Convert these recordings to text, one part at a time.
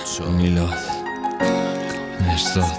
میلاد مرزاد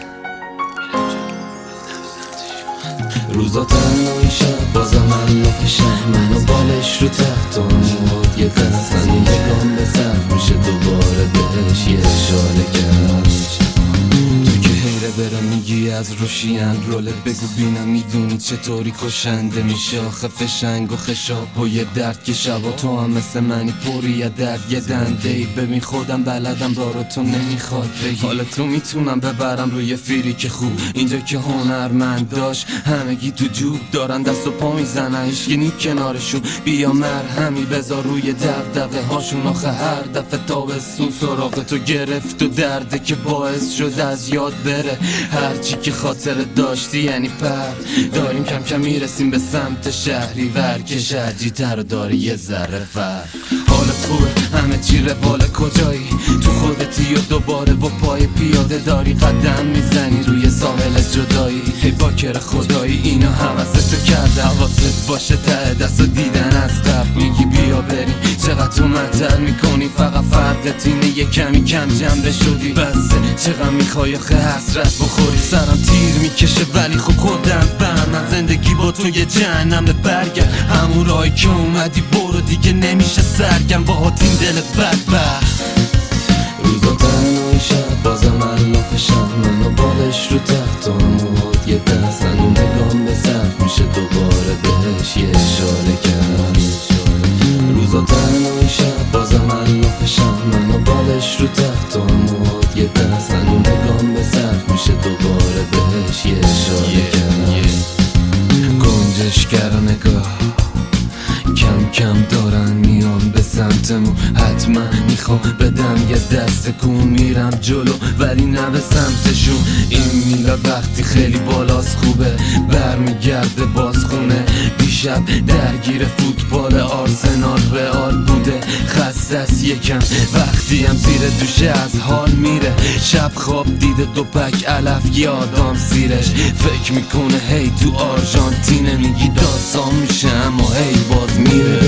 روزا تنهایی شب بازم علافشم منو بالش رو تحت آمود یه دستن یه گام به صرف میشه دوباره بهش یه اشاره کرد تو که حیره بره میگی از روشیان رولت بگو بینم میدونی چطوری کشنده میشه آخه فشنگ و خشاب و یه درد که شبا تو هم مثل منی پوری یه درد یه دنده ای ببین خودم بلدم رارو تو نمیخواد بگی حالا تو میتونم ببرم روی فیری که خوب اینجا که هنرمند داشت همگی تو جوب دارن دست و پا میزنن هیچکی کنارشون بیا مرهمی بذار روی دغدغه هاشون آخه هر دفعه تابستون سراغ تو گرفت و درده که باعث شد از یاد بره هرچی که خاطر داشتی یعنی پر داریم کم کم میرسیم به سمت شهری ور که شهرجی تر داره یه ذره فر حال پول همه چی روال کجایی تو خودتی و دوباره با پای پیاده داری قدم میزنی روی ساحل جدایی هی باکر خدایی اینو حوضتو کرده حواست باشه ته دستو دیدن از قبل میگی بیا بریم چقدر تو مطل میکنی فقط فردت اینه یه کمی کم جمره شدی بسه چقدر میخوای آخه حسرت بخوری سرم تیر میکشه ولی خب خودم من زندگی با تو یه جهنمه برگرد همون راهی که اومدی برو دیگه نمیشه سرگم باهات این دل بدبخت روزا تنهایی شب بازم علافشم منو بالش رو تحت آمود یه دستن و نگام به صرف میشه دوباره بهش یه اشاره کرد روزا تنهایی شب بازم علافشم منو بالش رو تحت آمود یه دستن و نگام به صرف میشه دوباره بهش یه اشاره کرد گنجشگر و نگاه کم کم دارن میان به سمتمون حتما میخوام بدم یه دست کون میرم جلو ولی نه به سمتشون این میلاد وقتی خیلی بالاست خوبه برمیگرده باز خونه دیشب درگیر فوتبال آرسنال رئال بوده خسته است یکم وقتی هم زیر دوشه از حال میره شب خواب دیده دو پک علف یادم سیرش فکر میکنه هی تو آرژانتینه میگی داستان میشه اما هی باز میره